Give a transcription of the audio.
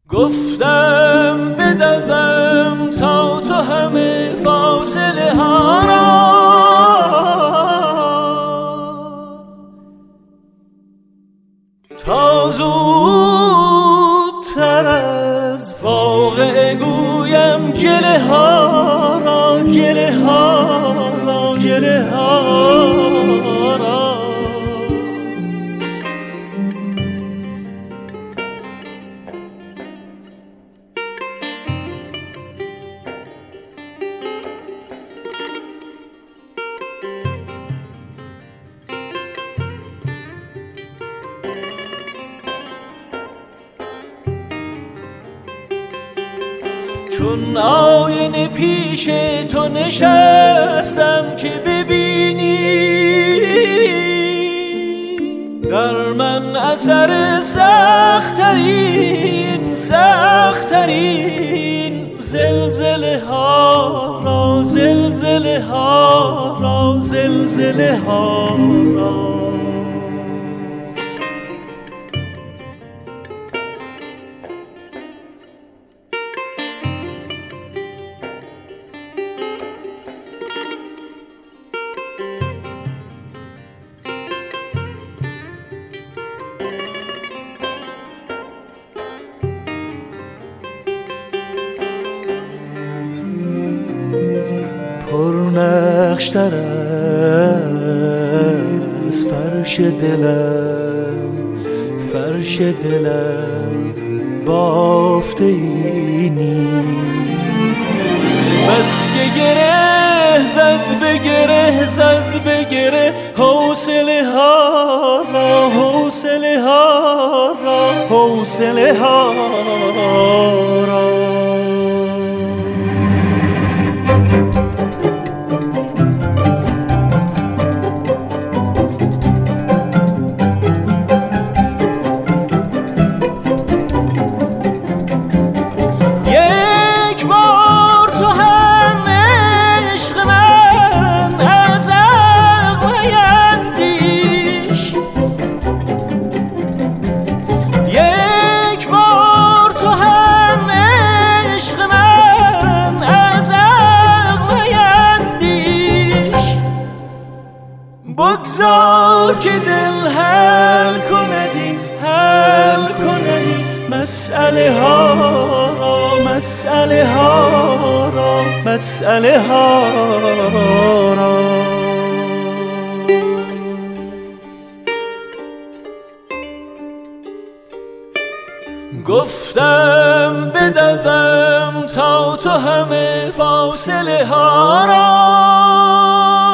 گفتم بدوم تا تو همه فاصله ها را تا زودتر از واقع گویم گله ها را گله ها را گله ها را. چون آینه پیش تو نشستم که ببینی در من اثر سخت‌ترین زلزله ها را زلزله ها را زلزله ها را. پرنقش‌تر از فرش دلم بافته ای نیست. بس که گره زد به گره حوصله ها را حوصله ها را. بگذار که دل حل کندی مسئله ها را. گفتم بدوم تا تو همه فاصله ها را